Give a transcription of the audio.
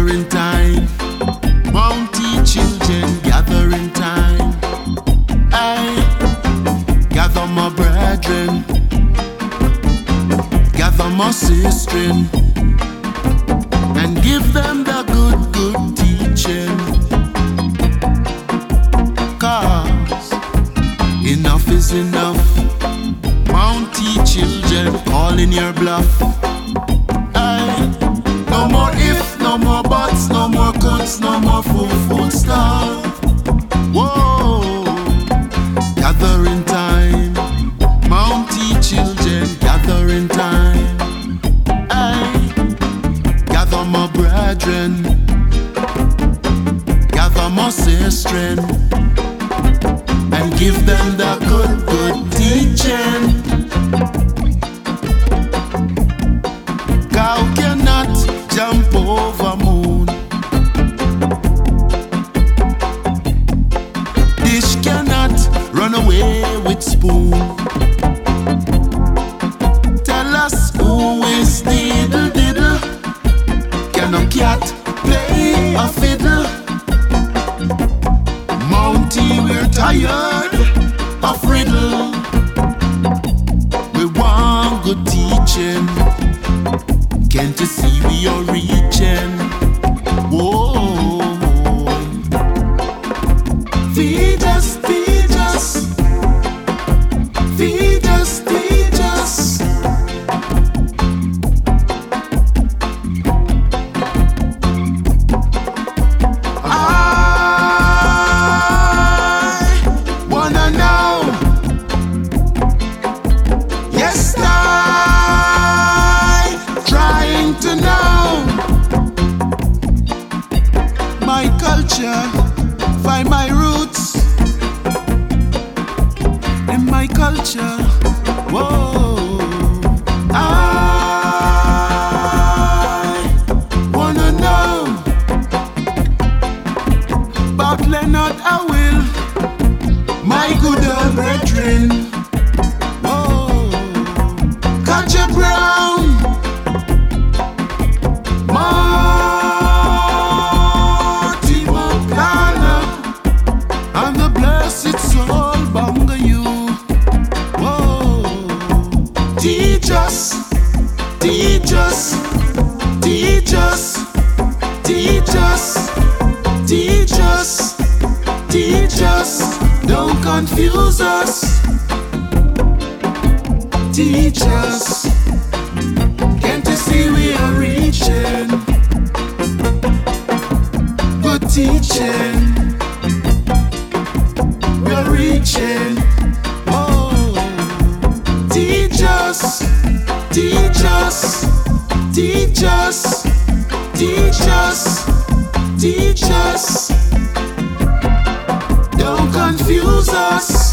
gathering time. Mountie children, gathering time. I gather my brethren, gather my sistren, and give them the good teaching. 'Cause enough is enough. Mountie children calling your bluff. No more if, no more buts, no more cuts, no more full stuff. Whoa, gathering time. Mountie children, gathering time. Gather my brethren, gather my sistren, and give them the good teaching. Cow cannot jump over moon. Dish cannot run away with spoon. Tell us who is diddle diddle. Can a cat play a fiddle? Mountie, we're tired of riddle. We want good teaching. Can't you see we are reaching? Whoa. Feed us, feed us. Feed us, feed us. I wanna know. Yes, to know my culture, find my roots in my culture. Whoa, I wanna know about Leonard Howell, my good old brethren. Whoa, Kaja Brown, Marty Makala, and the blessed soul Bangayu. Whoa, teach us, teach us, teach us, teach us, teach us, teach us. Don't confuse us. Teach us. Can't you see we are reaching? Good teaching. We're reaching. Oh, teach us, teach us, teach us, teach us, teach us. Don't confuse us.